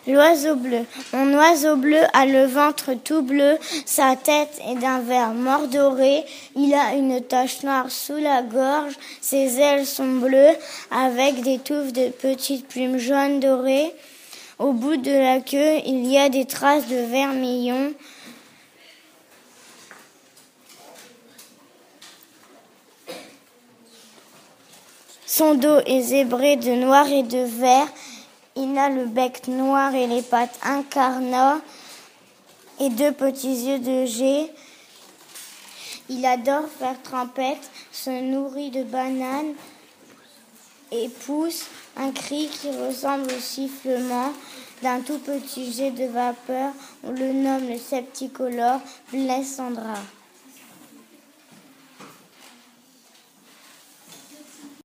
L'oiseau bleu. Mon oiseau bleu a le ventre tout bleu, sa tête est d'un vert mordoré, il a une tache noire sous la gorge, ses ailes sont bleues avec des touffes de petites plumes jaunes dorées. Au bout de la queue, il y a des traces de vermillon. Son dos est zébré de noir et de vert. Il a le bec noir et les pattes incarnats et deux petits yeux de jet. Il adore faire trempette, se nourrit de bananes et pousse un cri qui ressemble au sifflement d'un tout petit jet de vapeur. On le nomme le septicolore Blessandra.